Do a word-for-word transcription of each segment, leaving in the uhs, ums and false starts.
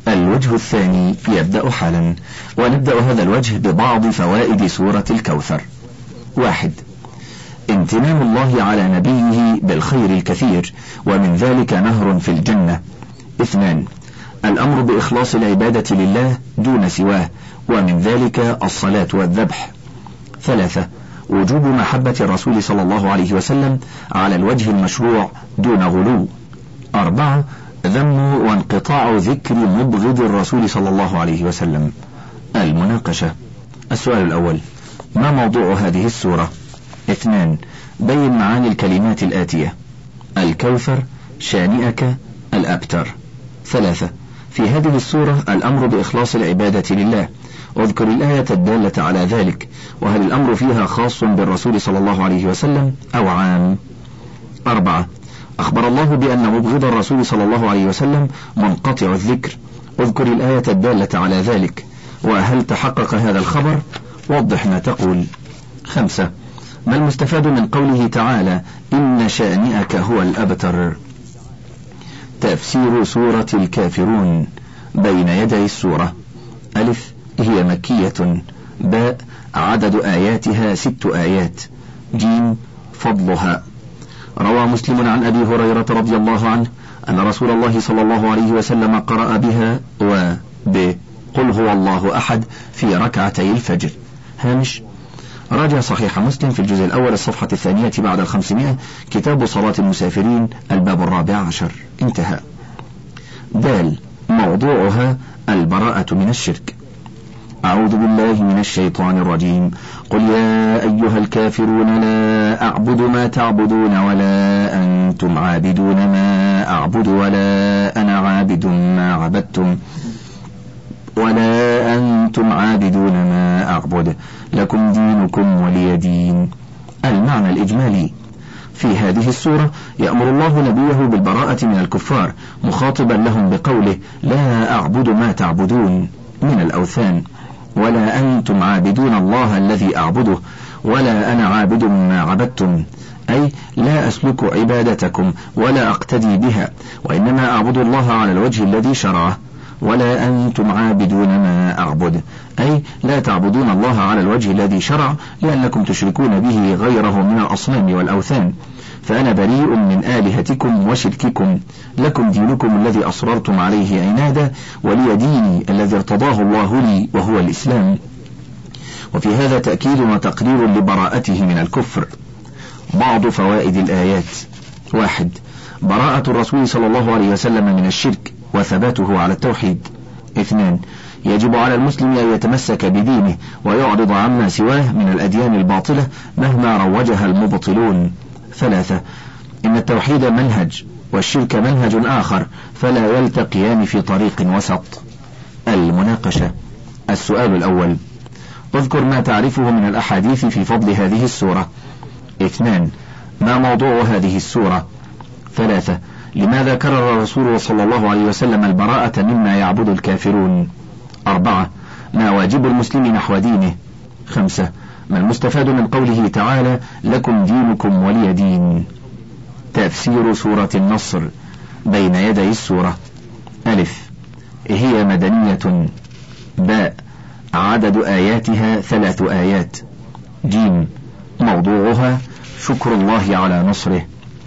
الوجه الثاني يبدأ حالا، ونبدأ هذا الوجه ببعض فوائد سورة الكوثر. واحد، امتنان الله على نبيه بالخير الكثير، ومن ذلك نهر في الجنة. اثنان، الأمر بإخلاص العبادة لله دون سواه، ومن ذلك الصلاة والذبح. ثلاثة، وجوب محبة الرسول صلى الله عليه وسلم على الوجه المشروع دون غلو. أربعة، ذم وانقطاع ذكر مبغض الرسول صلى الله عليه وسلم. المناقشة. السؤال الأول، ما موضوع هذه السورة؟ اثنان، بين معاني الكلمات الآتية: الكوثر، شانئك، الأبتر. ثلاثة، في هذه السورة الأمر بإخلاص العبادة لله، اذكر الآية الدالة على ذلك، وهل الأمر فيها خاص بالرسول صلى الله عليه وسلم أو عام؟ أربعة، أخبر الله بأن مبغض الرسول صلى الله عليه وسلم منقطع الذكر، اذكر الآية الدالة على ذلك، وهل تحقق هذا الخبر؟ وضح ما تقول. خمسة، ما المستفاد من قوله تعالى إن شانئك هو الأبتر؟ تفسير سورة الكافرون بين يدي السورة. ألف، هي مكية. باء، عدد آياتها ست آيات. جيم، فضلها. روى مسلم عن أبي هريرة رضي الله عنه أن رسول الله صلى الله عليه وسلم قرأ بها وبقل هو الله أحد في ركعتي الفجر. هامش: راجع صحيح مسلم في الجزء الأول الصفحة الثانية بعد الخمسمائة، كتاب صلاة المسافرين، الباب الرابع عشر. انتهى. دال، موضوعها البراءة من الشرك. أعوذ بالله من الشيطان الرجيم. قل يا أيها الكافرون لا أعبد ما تعبدون ولا أنتم عابدون ما أعبد ولا أنا عابد ما عبدتم ولا أنتم عابدون ما أعبد لكم دينكم ولي دين. المعنى الإجمالي: في هذه السورة يأمر الله نبيه بالبراءة من الكفار، مخاطبا لهم بقوله لا أعبد ما تعبدون من الأوثان، ولا أنتم عابدون الله الذي أعبده ولا أنا عابد ما عبدتم، أي لا أسلك عبادتكم ولا أقتدي بها، وإنما أعبد الله على الوجه الذي شرعه. ولا أنتم عابدون ما أعبد، أي لا تعبدون الله على الوجه الذي شرع، لأنكم تشركون به غيره من الأصنام والأوثان، فأنا بريء من آلهتكم وشرككم، لكم دينكم الذي أصررتم عليه عنادا، ولي ديني الذي ارتضاه الله لي وهو الإسلام. وفي هذا تأكيد وتقرير لبراءته من الكفر. بعض فوائد الآيات: واحد، براءة الرسول صلى الله عليه وسلم من الشرك وثباته على التوحيد. اثنان، يجب على المسلم أن يتمسك بدينه ويعرض عما سواه من الأديان الباطلة مهما روجها المبطلون. ثلاثة، إن التوحيد منهج والشرك منهج آخر، فلا يلتقيان في طريق وسط. المناقشة. السؤال الأول: اذكر ما تعرفه من الأحاديث في فضل هذه السورة. اثنان، ما موضوع هذه السورة؟ ثلاثة، لماذا كرر الرسول صلى الله عليه وسلم البراءة مما يعبد الكافرون؟ أربعة، ما واجب المسلم نحو دينه؟ خمسة، ما المستفاد من قوله تعالى لكم دينكم ولي دين؟ تفسير سورة النصر بين يدي السورة. ألف، هي مدنية. باء، عدد آياتها ثلاث آيات. جيم، موضوعها شكر الله على نصره.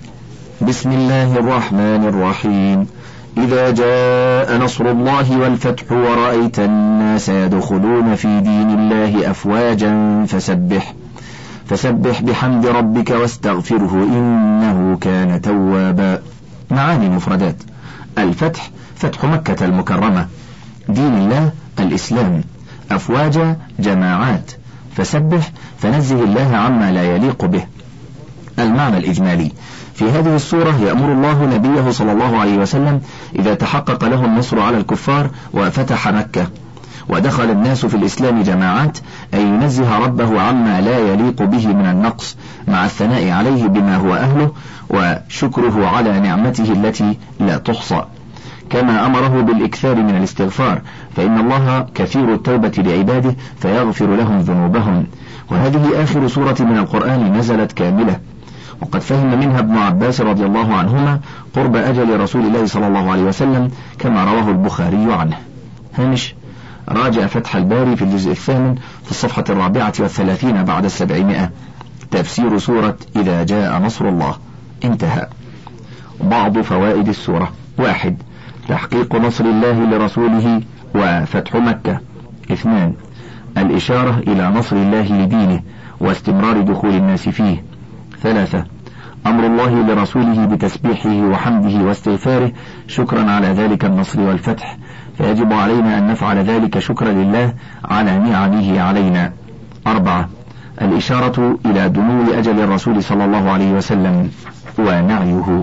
بسم الله الرحمن الرحيم. إذا جاء نصر الله والفتح ورأيت الناس يدخلون في دين الله أفواجا فسبح فسبح بحمد ربك واستغفره إنه كان توابا. معاني المفردات: الفتح فتح مكة المكرمة، دين الله الإسلام، أفواجا جماعات، فسبح فنزه الله عما لا يليق به. المعنى الإجمالي: في هذه السورة يأمر الله نبيه صلى الله عليه وسلم إذا تحقق له النصر على الكفار وفتح مكة ودخل الناس في الإسلام جماعات أن ينزه ربه عما لا يليق به من النقص، مع الثناء عليه بما هو أهله وشكره على نعمته التي لا تحصى، كما أمره بالإكثار من الاستغفار، فإن الله كثير التوبة لعباده فيغفر لهم ذنوبهم. وهذه آخر سورة من القرآن نزلت كاملة، وقد فهم منها ابن عباس رضي الله عنهما قرب أجل رسول الله صلى الله عليه وسلم كما رواه البخاري عنه. هامش: راجع فتح الباري في الجزء الثامن في الصفحة الرابعة والثلاثين بعد السبعمائة، تفسير سورة إذا جاء نصر الله. انتهى. بعض فوائد السورة: واحد، تحقيق نصر الله لرسوله وفتح مكة. اثنان، الإشارة إلى نصر الله لدينه واستمرار دخول الناس فيه. ثلاثة، أمر الله لرسوله بتسبيحه وحمده واستغفاره شكرا على ذلك النصر والفتح، فيجب علينا أن نفعل ذلك شكرا لله على نعمه علينا. أربعة، الإشارة إلى دنو أجل الرسول صلى الله عليه وسلم ونعيه.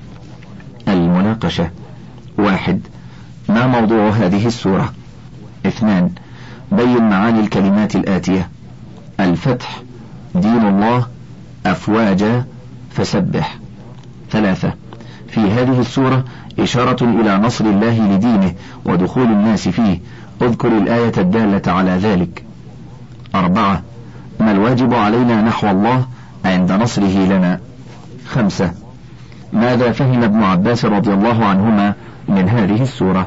المناقشة: واحد، ما موضوع هذه السورة؟ اثنان، بين معاني الكلمات الآتية: الفتح، دين الله، أفواجا، فسبح. ثلاثة، في هذه السورة إشارة إلى نصر الله لدينه ودخول الناس فيه، اذكر الآية الدالة على ذلك. أربعة، ما الواجب علينا نحو الله عند نصره لنا. خمسة، ماذا فهم ابن عباس رضي الله عنهما من هذه السورة؟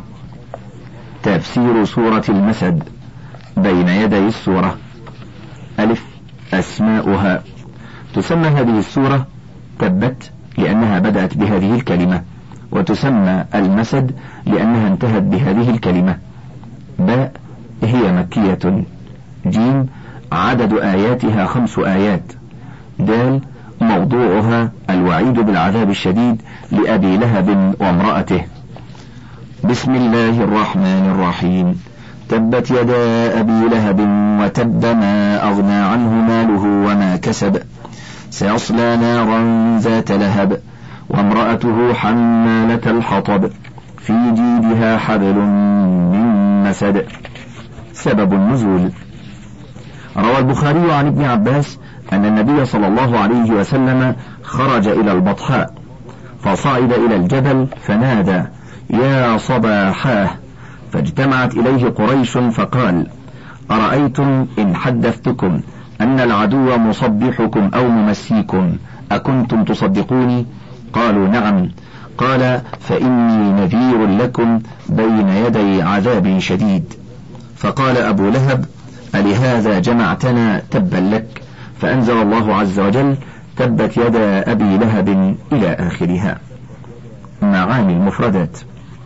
تفسير سورة المسد. بين يدي السورة: ألف، أسماؤها. تسمى هذه السورة تبت لأنها بدأت بهذه الكلمة، وتسمى المسد لأنها انتهت بهذه الكلمة. باء، هي مكية. جيم، عدد آياتها خمس آيات. دال، موضوعها الوعيد بالعذاب الشديد لأبي لهب وامرأته. بسم الله الرحمن الرحيم. تبت يدا أبي لهب وتب، ما أغنى عنه ماله وما كسب، سيصلى نارا ذات لهب، وامرأته حمالة الحطب، في جيدها حبل من مسد. سبب النزول: روى البخاري عن ابن عباس أن النبي صلى الله عليه وسلم خرج إلى البطحاء فصعد إلى الجبل فنادى: يا صباحاه، فاجتمعت إليه قريش فقال: أرأيتم إن حدثتكم أن العدو مصبحكم أو ممسيكم أكنتم تصدقوني؟ قالوا: نعم. قال: فإني نذير لكم بين يدي عذاب شديد. فقال أبو لهب: ألهذا جمعتنا؟ تبا لك. فأنزل الله عز وجل: تبت يدا أبي لهب إلى آخرها. معاني المفردات: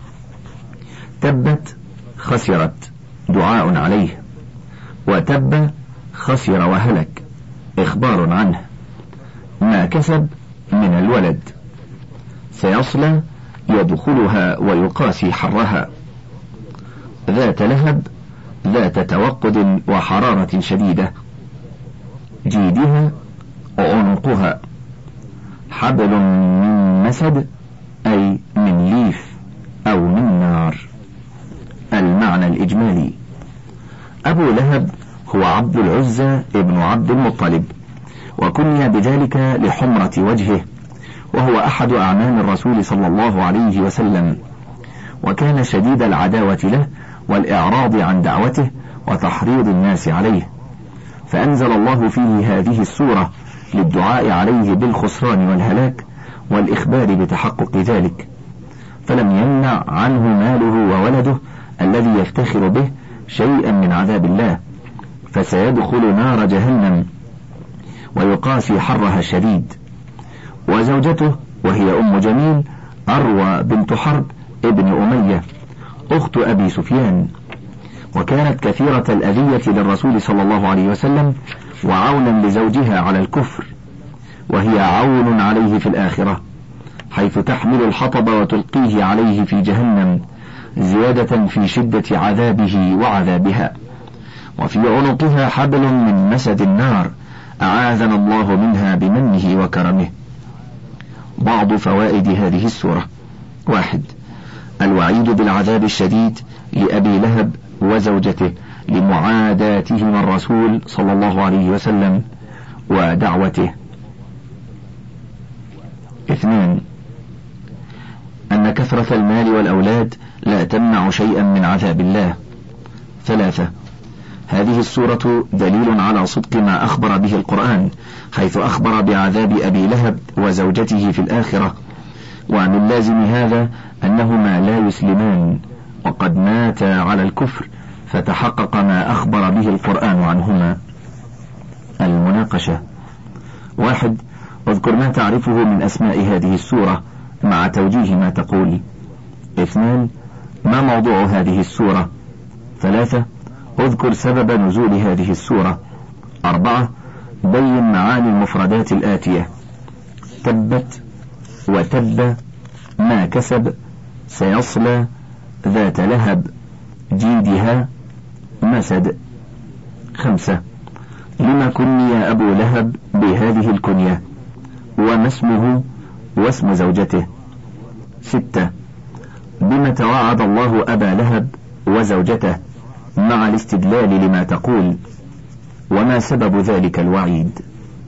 تبت خسرت، دعاء عليه. وتب خسر وهلك، إخبار عنه. ما كسب من الولد. سيصلى يدخلها ويقاسي حرها. ذات لهب، ذات توقد وحرارة شديدة. جيدها وعنقها. حبل من مسد، أي من ليف أو من نار. المعنى الإجمالي: أبو لهب هو عبد العزى ابن عبد المطلب، وكني بذلك لحمرة وجهه، وهو أحد أعمام الرسول صلى الله عليه وسلم، وكان شديد العداوة له والإعراض عن دعوته وتحريض الناس عليه، فأنزل الله فيه هذه السورة للدعاء عليه بالخسران والهلاك والإخبار بتحقق ذلك، فلم يمنع عنه ماله وولده الذي يفتخر به شيئا من عذاب الله، فسيدخل نار جهنم ويقاسي حرها الشديد. وزوجته وهي أم جميل أروى بنت حرب ابن أمية أخت أبي سفيان، وكانت كثيرة الأذية للرسول صلى الله عليه وسلم وعونا لزوجها على الكفر، وهي عون عليه في الآخرة، حيث تحمل الحطب وتلقيه عليه في جهنم زيادة في شدة عذابه وعذابها. وفي عنقها حبل من مسد النار، أعاذنا الله منها بمنه وكرمه. بعض فوائد هذه السورة: واحد، الوعيد بالعذاب الشديد لأبي لهب وزوجته لمعاداتهما الرسول صلى الله عليه وسلم ودعوته. اثنان، أن كثرة المال والأولاد لا تمنع شيئا من عذاب الله. ثلاثة، هذه السورة دليل على صدق ما أخبر به القرآن، حيث أخبر بعذاب أبي لهب وزوجته في الآخرة، ومن لازم هذا أنهما لا يسلمان وقد ماتا على الكفر، فتحقق ما أخبر به القرآن عنهما. المناقشة: واحد، اذكر ما تعرفه من أسماء هذه السورة مع توجيه ما تقول. اثنان، ما موضوع هذه السورة؟ ثلاثة، اذكر سبب نزول هذه السورة. أربعة، بين معاني المفردات الآتية: تبت، وتب، ما كسب، سيصلى، ذات لهب، جيدها، مسد. خمسة، لما كني أبو لهب بهذه الكنية، وما اسمه واسم زوجته. ستة، بما توعد الله أبا لهب وزوجته مع الاستدلال لما تقول، وما سبب ذلك الوعيد.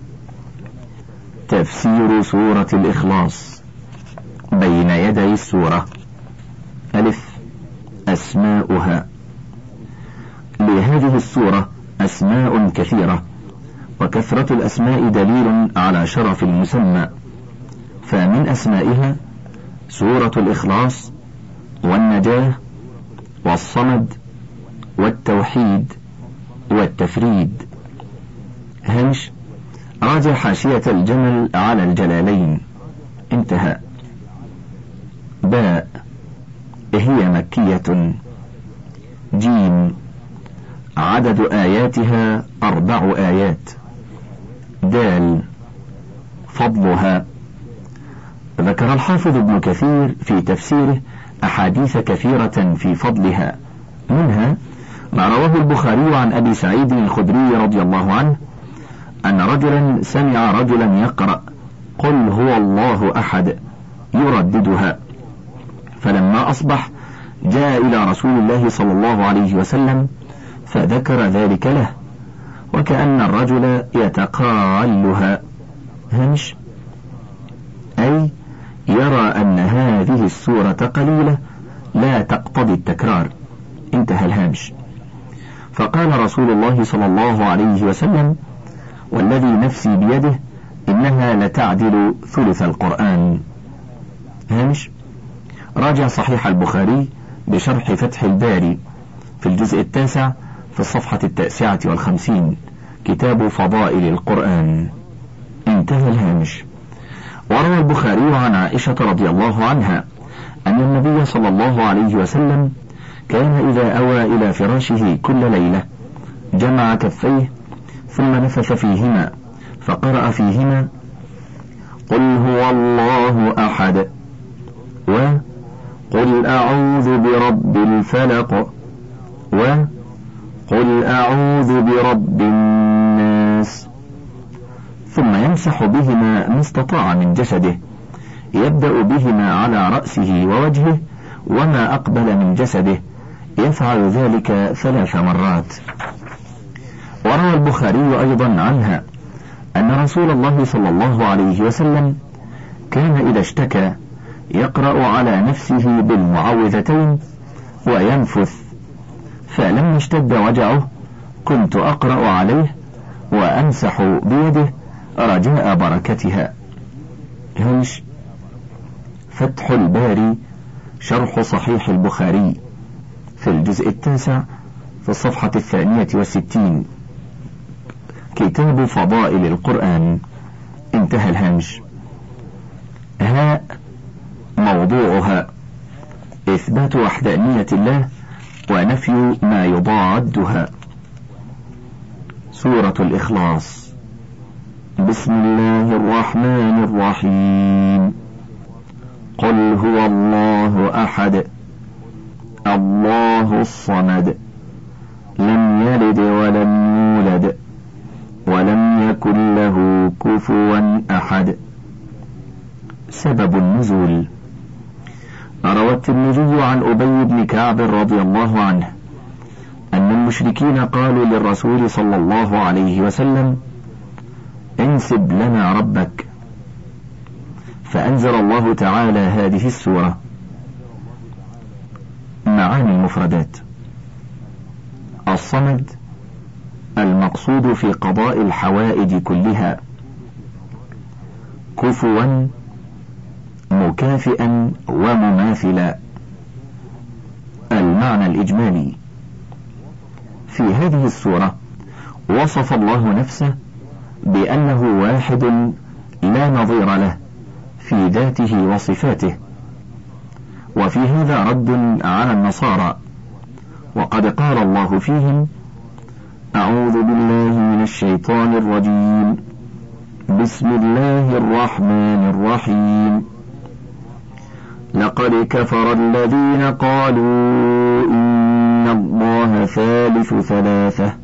تفسير سورة الإخلاص. بين يدي السورة: ألف، أسماؤها. لهذه السورة أسماء كثيرة، وكثرة الأسماء دليل على شرف المسمى، فمن أسمائها سورة الإخلاص، والنجاة، والصمد، والتوحيد، والتفريد. هامش: راجع حاشية الجمل على الجلالين. انتهى. باء، هي مكية. جيم، عدد آياتها أربع آيات. دال، فضلها. ذكر الحافظ ابن كثير في تفسيره أحاديث كثيرة في فضلها، منها ما رواه البخاري عن أبي سعيد الخدري رضي الله عنه أن رجلا سمع رجلا يقرأ قل هو الله أحد يرددها، فلما أصبح جاء إلى رسول الله صلى الله عليه وسلم فذكر ذلك له، وكأن الرجل يتقالها. همش: أي يرى أن هذه السورة قليلة لا تقتضي التكرار. انتهى الهامش. فقال رسول الله صلى الله عليه وسلم: والذي نفسي بيده إنها لتعدل ثلث القرآن. هامش: راجع صحيح البخاري بشرح فتح الباري في الجزء التاسع في الصفحة التاسعة والخمسين، كتاب فضائل القرآن. انتهى الهامش. وروى البخاري عن عائشة رضي الله عنها أن النبي صلى الله عليه وسلم كان إذا أوى إلى فراشه كل ليلة جمع كفيه ثم نفث فيهما فقرأ فيهما قل هو الله أحد، وقل أعوذ برب الفلق، وقل أعوذ برب الناس، ثم يمسح بهما ما استطاع من جسده، يبدأ بهما على رأسه ووجهه وما أقبل من جسده، يفعل ذلك ثلاث مرات. وروى البخاري أيضا عنها أن رسول الله صلى الله عليه وسلم كان إذا اشتكى يقرأ على نفسه بالمعوذتين وينفث، فلما اشتد وجعه كنت أقرأ عليه وأمسح بيده رجاء بركتها. هامش: فتح الباري شرح صحيح البخاري في الجزء التاسع في الصفحة الثانية والستين، كتاب فضائل القرآن. انتهى الهامش. هاء، موضوعها: إثبات وحدانية الله ونفي ما يضادها. سورة الإخلاص. بسم الله الرحمن الرحيم. قل هو الله أحد الله الصمد لم يلد ولم يولد ولم يكن له كفوا أحد. سبب النزول: روى الترمذي عن أبي بن كعب رضي الله عنه أن المشركين قالوا للرسول صلى الله عليه وسلم: انسب لنا ربك، فأنزل الله تعالى هذه السورة. معاني المفردات: الصمد المقصود في قضاء الحوائج كلها، كفوا مكافئا ومماثلا. المعنى الإجمالي: في هذه السورة وصف الله نفسه بأنه واحد لا نظير له في ذاته وصفاته، وفي هذا رد على النصارى، وقد قال الله فيهم: أعوذ بالله من الشيطان الرجيم، بسم الله الرحمن الرحيم، لقد كفر الذين قالوا إن الله ثالث ثلاثة.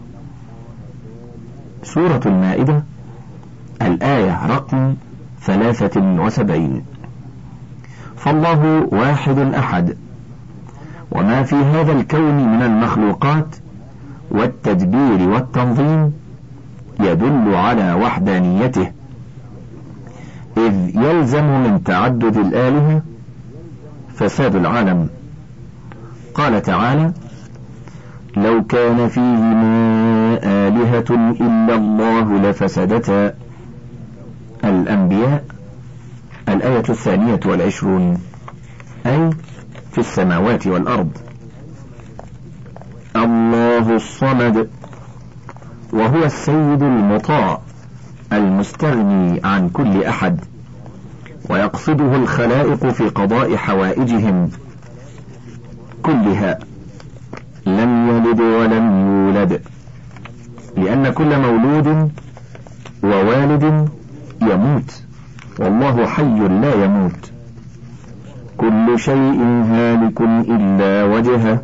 سورة المائدة الآية رقم ثلاثة وسبعين. فالله واحد أحد، وما في هذا الكون من المخلوقات والتدبير والتنظيم يدل على وحدانيته، إذ يلزم من تعدد الآلهة فساد العالم. قال تعالى: لو كان فيهما آلهة إلا الله لفسدتا. الأنبياء الآية الثانية والعشرون، أي في السماوات والأرض. الله الصمد، وهو السيد المطاع المستغني عن كل أحد، ويقصده الخلائق في قضاء حوائجهم كلها. لم يلد ولم يولد، لأن كل مولود ووالد يموت، والله حي لا يموت. كل شيء هالك إلا وجهه.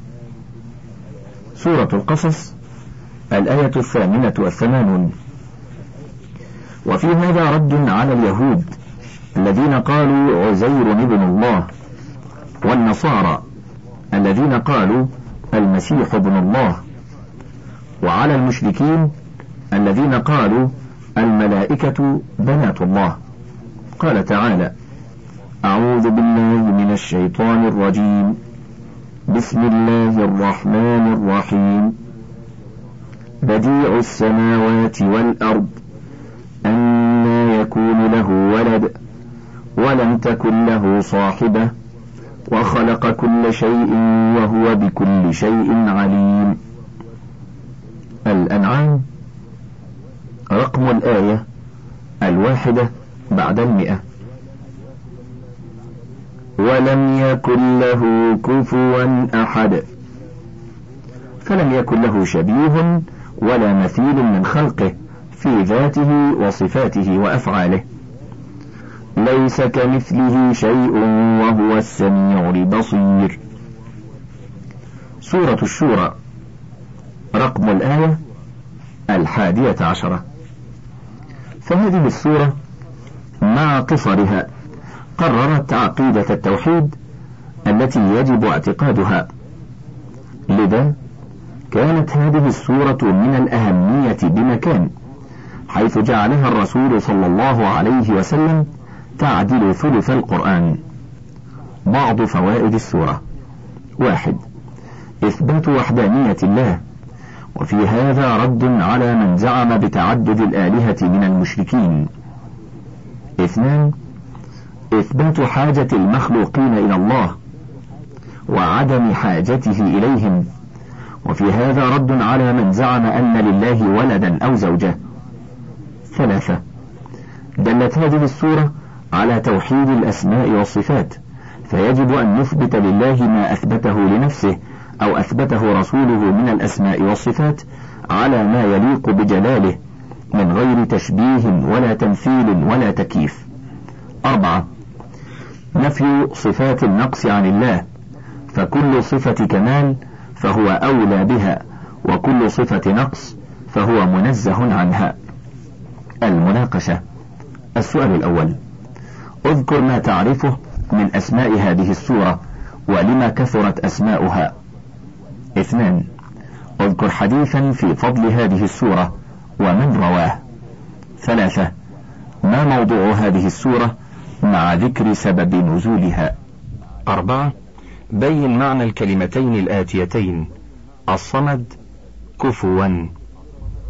سورة القصص الآية الثامنة والثمانون. وفي هذا رد على اليهود الذين قالوا عزير ابن الله، والنصارى الذين قالوا المسيح ابن الله، وعلى المشركين الذين قالوا الملائكة بنات الله. قال تعالى: أعوذ بالله من الشيطان الرجيم، بسم الله الرحمن الرحيم، بديع السماوات والأرض، أنى يكون له ولد ولم تكن له صاحبة، وخلق كل شيء وهو بكل شيء عليم. الأنعام رقم الآية الواحدة بعد المئة. ولم يكن له كفوا أحد، فلم يكن له شبيه ولا مثيل من خلقه في ذاته وصفاته وأفعاله. ليس كمثله شيء وهو السميع البصير. سورة الشورى رقم الآية الحادية عشرة. فهذه السورة مع قصرها قررت عقيدة التوحيد التي يجب اعتقادها، لذا كانت هذه السورة من الأهمية بمكان، حيث جعلها الرسول صلى الله عليه وسلم تعدل ثلث القرآن. بعض فوائد السورة: واحد، إثبات وحدانية الله، وفي هذا رد على من زعم بتعدد الآلهة من المشركين. اثنان، إثبات حاجة المخلوقين إلى الله وعدم حاجته إليهم، وفي هذا رد على من زعم أن لله ولدا أو زوجة. ثلاثة، دلت هذه السورة على توحيد الأسماء والصفات، فيجب أن نثبت لله ما أثبته لنفسه أو أثبته رسوله من الأسماء والصفات على ما يليق بجلاله من غير تشبيه ولا تمثيل ولا تكييف. أربعة، نفي صفات النقص عن الله، فكل صفة كمال فهو أولى بها، وكل صفة نقص فهو منزه عنها. المناقشة. السؤال الأول: اذكر ما تعرفه من أسماء هذه السورة ولما كثرت أسماؤها. اثنان، اذكر حديثا في فضل هذه السورة ومن رواه. ثلاثة، ما موضوع هذه السورة مع ذكر سبب نزولها. أربعة، بين معنى الكلمتين الآتيتين: الصمد، كفوا.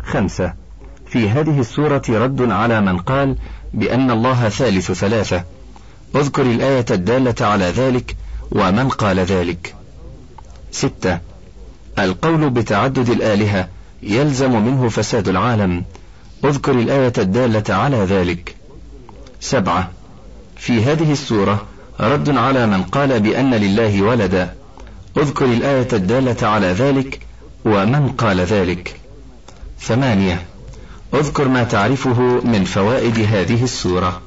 خمسة. في هذه السورة رد على من قال بأن الله ثالث ثلاثة. اذكر الآية الدالة على ذلك ومن قال ذلك. ستة. القول بتعدد الآلهة يلزم منه فساد العالم. اذكر الآية الدالة على ذلك. سبعة. في هذه السورة رد على من قال بأن لله ولدا. اذكر الآية الدالة على ذلك ومن قال ذلك. ثمانية. اذكر ما تعرفه من فوائد هذه السورة.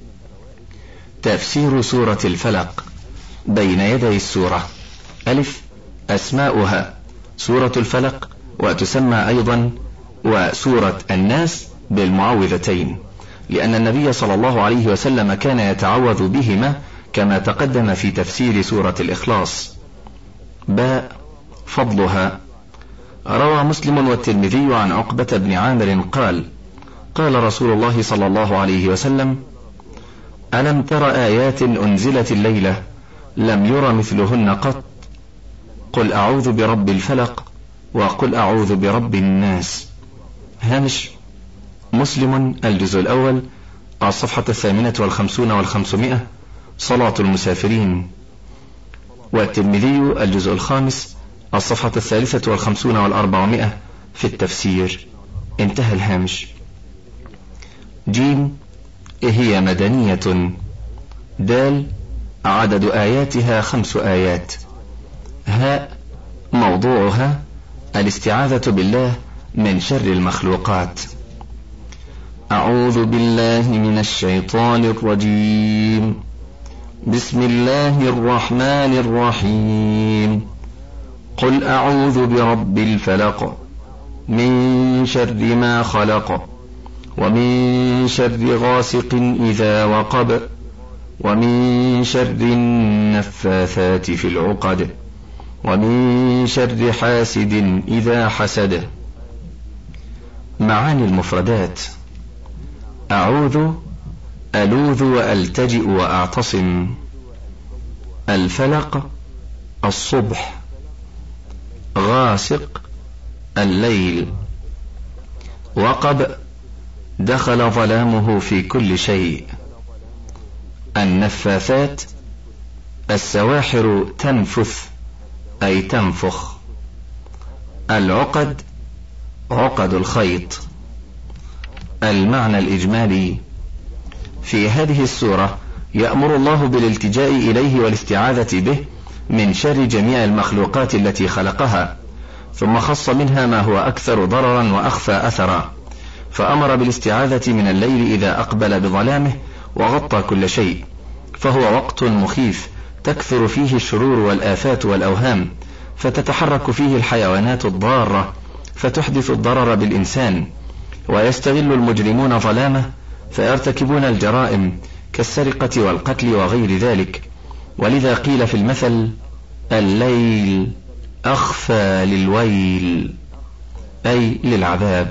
تفسير سورة الفلق. بين يدي السورة: ألف. أسماؤها: سورة الفلق، وتسمى أيضا وسورة الناس بالمعوذتين، لأن النبي صلى الله عليه وسلم كان يتعوذ بهما كما تقدم في تفسير سورة الإخلاص. باء. فضلها. روى مسلم والترمذي عن عقبة بن عامر قال: قال رسول الله صلى الله عليه وسلم: ألم تر آيات أنزلت الليلة لم ير مثلهن قط؟ قل أعوذ برب الفلق وقل أعوذ برب الناس. هامش: مسلم الجزء الأول الصفحة الثامنة والخمسون والخمسمائة صلاة المسافرين، والترمذي الجزء الخامس الصفحة الثالثة والخمسون والأربعمائة في التفسير. انتهى الهامش. جيم. هي مدنية. دال. عدد آياتها خمس آيات. هاء. موضوعها الاستعاذة بالله من شر المخلوقات. أعوذ بالله من الشيطان الرجيم. بسم الله الرحمن الرحيم. قل أعوذ برب الفلق من شر ما خلق ومن شر غاسق إذا وقب ومن شر النفاثات في العقد ومن شر حاسد إذا حسد. معاني المفردات: أعوذ ألوذ وألتجئ وأعتصم. الفلق الصبح. غاسق الليل. وقب دخل ظلامه في كل شيء. النفاثات السواحر تنفث أي تنفخ. العقد عقد الخيط. المعنى الإجمالي: في هذه السورة يأمر الله بالالتجاء إليه والاستعاذة به من شر جميع المخلوقات التي خلقها، ثم خص منها ما هو أكثر ضررا وأخفى أثرا، فأمر بالاستعاذة من الليل إذا أقبل بظلامه وغطى كل شيء، فهو وقت مخيف تكثر فيه الشرور والآفات والأوهام، فتتحرك فيه الحيوانات الضارة فتحدث الضرر بالإنسان، ويستغل المجرمون ظلامه فيرتكبون الجرائم كالسرقة والقتل وغير ذلك. ولذا قيل في المثل: الليل أخفى للويل، أي للعذاب.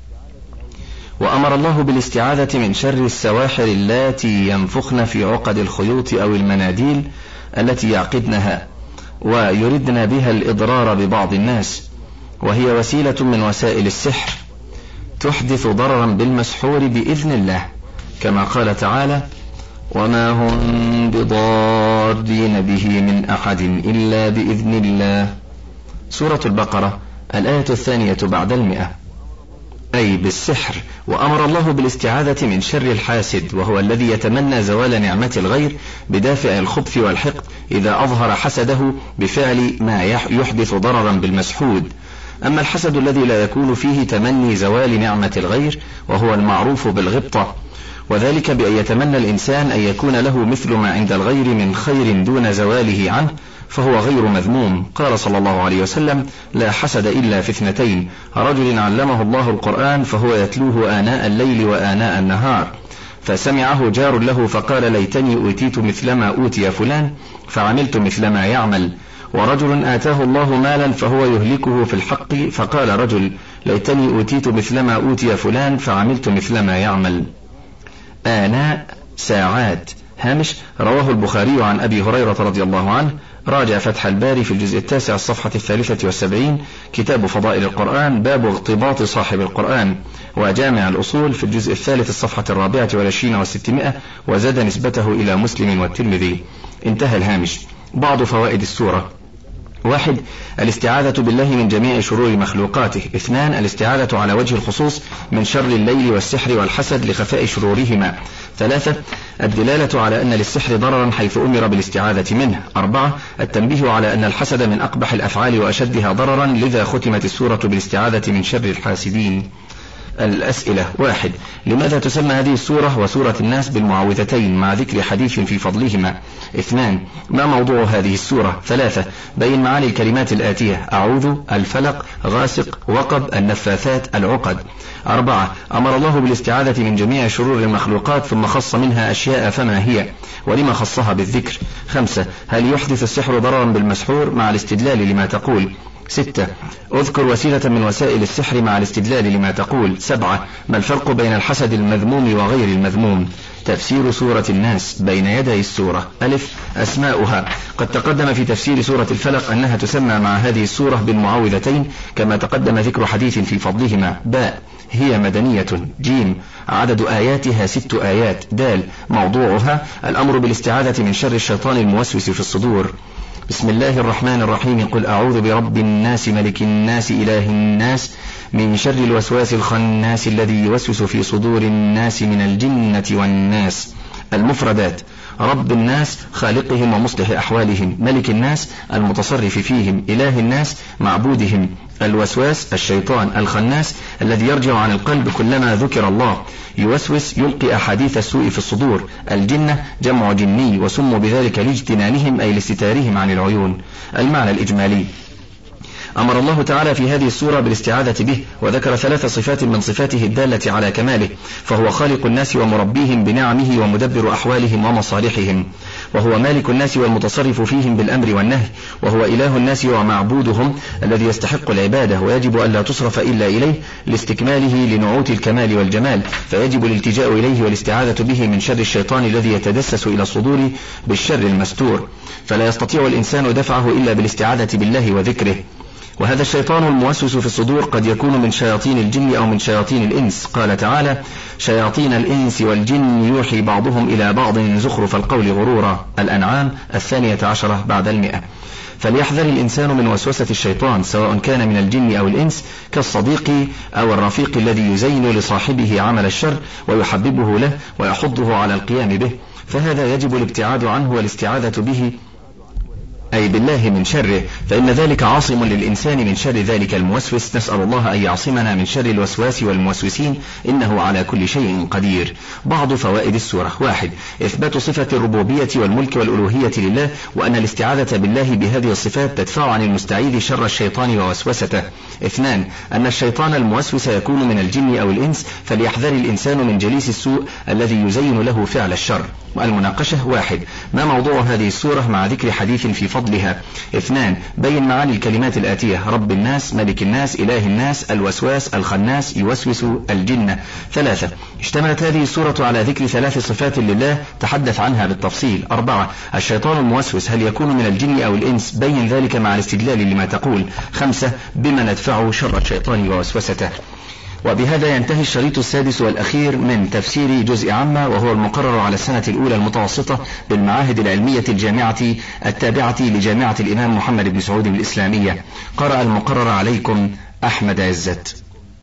وأمر الله بالاستعاذة من شر السواحر اللاتي ينفخن في عقد الخيوط أو المناديل التي يعقدنها ويردن بها الإضرار ببعض الناس، وهي وسيلة من وسائل السحر تحدث ضررا بالمسحور بإذن الله، كما قال تعالى: وما هم بضارين به من أحد إلا بإذن الله. سورة البقرة الآية الثانية بعد المئة، أي بالسحر. وأمر الله بالاستعاذة من شر الحاسد، وهو الذي يتمنى زوال نعمة الغير بدافع الخبث والحقد إذا أظهر حسده بفعل ما يحدث ضررا بالمسحود. أما الحسد الذي لا يكون فيه تمني زوال نعمة الغير وهو المعروف بالغبطة، وذلك بأن يتمنى الإنسان أن يكون له مثل ما عند الغير من خير دون زواله عنه، فهو غير مذموم. قال صلى الله عليه وسلم: لا حسد إلا في اثنتين: رجل علمه الله القرآن فهو يتلوه آناء الليل وآناء النهار، فسمعه جار له فقال: ليتني أوتيت مثلما أوتي فلان فعملت مثلما يعمل. ورجل آتاه الله مالا فهو يهلكه في الحق، فقال رجل: ليتني أوتيت مثلما أوتي فلان فعملت مثلما يعمل. آناء ساعات. هامش: رواه البخاري عن أبي هريرة رضي الله عنه راجع فتح الباري في الجزء التاسع الصفحة الثالثة والسبعين، كتاب فضائل القرآن باب اغتباط صاحب القرآن، وجامع الأصول في الجزء الثالث الصفحة الرابعة والعشرين والستمائة، وزاد نسبته إلى مسلم والترمذي. انتهى الهامش. بعض فوائد السورة: واحد، الاستعاذة بالله من جميع شرور مخلوقاته. اثنان، الاستعاذة على وجه الخصوص من شر الليل والسحر والحسد لخفاء شرورهما. ثلاثة، الدلالة على أن للسحر ضررا حيث أمر بالاستعاذة منه. أربعة، التنبيه على أن الحسد من أقبح الأفعال وأشدها ضررا، لذا ختمت السورة بالاستعاذة من شر الحاسدين. الأسئلة: واحد، لماذا تسمى هذه السورة وسورة الناس بالمعوذتين مع ذكر حديث في فضلهما؟ اثنان، ما موضوع هذه السورة؟ ثلاثة، بين معاني الكلمات الآتية: أعوذ، الفلق، غاسق، وقب، النفاثات، العقد. أربعة، أمر الله بالاستعاذة من جميع شرور المخلوقات ثم خص منها أشياء، فما هي؟ ولما خصها بالذكر؟ خمسة، هل يحدث السحر ضررا بالمسحور مع الاستدلال لما تقول؟ ستة، اذكر وسيلة من وسائل السحر مع الاستدلال لما تقول. سبعة، ما الفرق بين الحسد المذموم وغير المذموم؟ تفسير سورة الناس بين يدي السورة. ألف، أسماؤها. قد تقدم في تفسير سورة الفلق أنها تسمى مع هذه السورة بالمعوذتين كما تقدم ذكر حديث في فضلهما. باء، هي مدنية. جيم، عدد آياتها ست آيات. دال، موضوعها الأمر بالاستعاذة من شر الشيطان الموسوس في الصدور. بسم الله الرحمن الرحيم. قل أعوذ برب الناس ملك الناس إله الناس من شر الوسواس الخناس الذي يوسوس في صدور الناس من الجنة والناس. المفردات: رب الناس خالقهم ومصلح أحوالهم، ملك الناس المتصرف فيهم، إله الناس معبودهم، الوسواس الشيطان، الخناس الذي يرجع عن القلب كلما ذكر الله، يوسوس يلقي أحاديث السوء في الصدور، الجنة جمع جني وسموا بذلك لاجتنانهم أي لاستتارهم عن العيون. المعنى الإجمالي: أمر الله تعالى في هذه السورة بالاستعاذة به، وذكر ثلاث صفات من صفاته الدالة على كماله، فهو خالق الناس ومربيهم بنعمه ومدبر أحوالهم ومصالحهم، وهو مالك الناس والمتصرف فيهم بالأمر والنهي، وهو إله الناس ومعبودهم الذي يستحق العبادة ويجب أن لا تصرف إلا إليه لاستكماله لنعوت الكمال والجمال، فيجب الالتجاء إليه والاستعاذة به من شر الشيطان الذي يتدسس إلى الصدور بالشر المستور، فلا يستطيع الإنسان دفعه إلا بالاستعاذة بالله وذكره. وهذا الشيطان الموسوس في الصدور قد يكون من شياطين الجن أو من شياطين الإنس. قال تعالى: شياطين الإنس والجن يوحي بعضهم إلى بعض زخرف القول غرورا. الأنعام الثانية عشرة بعد المئة. فليحذر الإنسان من وسوسة الشيطان سواء كان من الجن أو الإنس، كالصديق أو الرفيق الذي يزين لصاحبه عمل الشر ويحببه له ويحضه على القيام به، فهذا يجب الابتعاد عنه والاستعاذة به أي بالله من شره، فإن ذلك عاصم للإنسان من شر ذلك الموسوس. نسأل الله أن يعصمنا من شر الوسواس والموسوسين، إنه على كل شيء قدير. بعض فوائد السورة: واحد، إثبات صفة الربوبية والملك والألوهية لله، وأن الاستعاذة بالله بهذه الصفات تدفع عن المستعيذ شر الشيطان ووسوسته. اثنان، أن الشيطان الموسوس يكون من الجن أو الإنس، فليحذر الإنسان من جليس السوء الذي يزين له فعل الشر. المناقشة: واحد، ما موضوع هذه السورة مع ذكر حديث في فضلها؟ اثنان، بين معاني الكلمات الآتية: رب الناس، ملك الناس، إله الناس، الوسواس، الخناس، يوسوس، الجنة. ثلاثة، اشتملت هذه السورة على ذكر ثلاث صفات لله تحدث عنها بالتفصيل. أربعة، الشيطان الموسوس هل يكون من الجن أو الإنس؟ بين ذلك مع الاستدلال لما تقول. خمسة، بما ندفع شر الشيطان ووسوسته. وبهذا ينتهي الشريط السادس والأخير من تفسير جزء عامة، وهو المقرر على السنة الأولى المتوسطة بالمعاهد العلمية الجامعة التابعة لجامعة الإمام محمد بن سعود الإسلامية. قرأ المقرر عليكم أحمد عزت.